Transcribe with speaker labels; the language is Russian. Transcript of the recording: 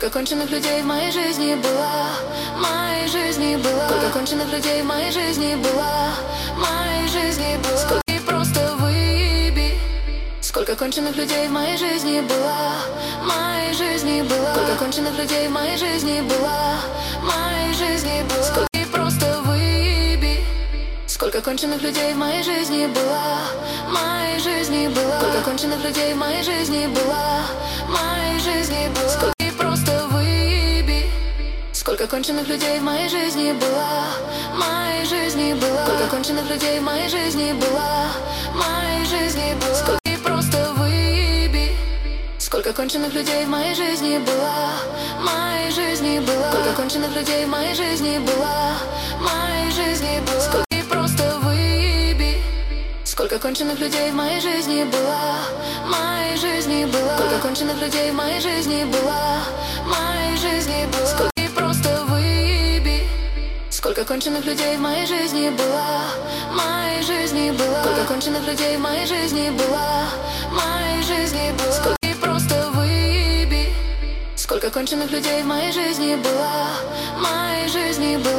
Speaker 1: Сколько конченых людей в моей жизни было, моей жизни было. Сколько конченых людей в моей жизни было, моей жизни было. Сколько и просто выеби. Сколько конченых людей в моей жизни было, моей жизни было. Сколько конченых людей в моей жизни было, моей жизни было. Сколько и просто выеби. Сколько конченых людей в моей жизни было, моей жизни было. Сколько конченых людей в моей жизни было, моей жизни было. Сколько и просто выеби. Сколько конченых людей в моей жизни было, моей жизни было. Сколько конченых людей в моей жизни было, моей жизни было. Сколько и просто выеби. Сколько конченых людей в моей жизни было, моей жизни было. Сколько конченых людей в моей жизни было, моей жизни было. Сколько и просто выеби. Сколько конченых людей в моей жизни было, моей жизни было. Сколько конченых людей в моей жизни было, моей жизни было. Сколько и просто выеби. Сколько конченых людей в моей жизни было, моей жизни было. Сколько конченых людей в моей жизни было, моей жизни было. Сколько и просто выеби. Сколько конченых людей в моей жизни было, моей жизни было.